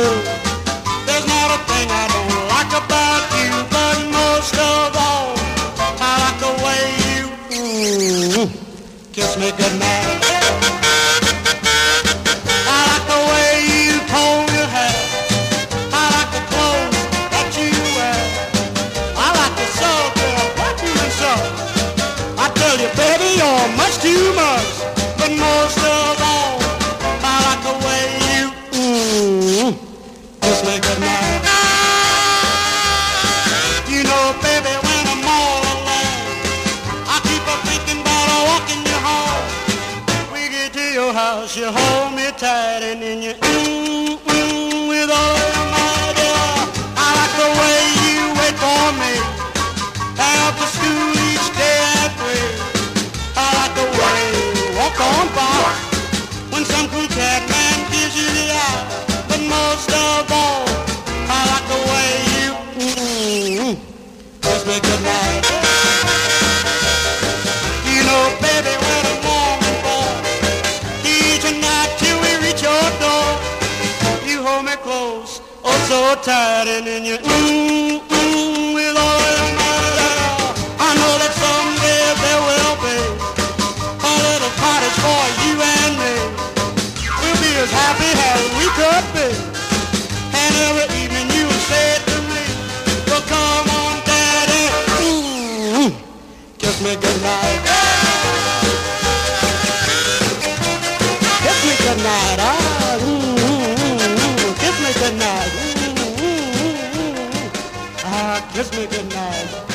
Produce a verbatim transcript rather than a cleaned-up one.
There's not a thing I don't like about you, but most of all, I like the way you mm, kiss me goodnight. I like the way you comb your hair. I like the clothes that you wear. I like the soul, girl, what you so. I tell you, baby, you're much too much, but most of all, I like the way you mm, kiss me goodnight. You know, baby, when I'm all alone, I keep on thinking about walking you home. We get to your house, you hold me tight, and then you mm, mm, with all of your might, yeah. I like the way you wait for me after school each day at three. I like the way you walk on by when some cool cat man gives you the eye. But most of all, I like the way you mm, kiss me goodnight. You know, baby, when I'm warm and warm, each night till we reach your door, you hold me close, oh so tight, and then you mm, mm, with all your might. I know that someday there will be a little cottage for you and me. We'll be as happy as we could be, and every evening you will say to me, well, come on, Daddy, mm, kiss me goodnight. Kiss me goodnight, ah, mm, mm, mm, kiss me goodnight, mm, mm, mm, mm, ah, kiss me goodnight.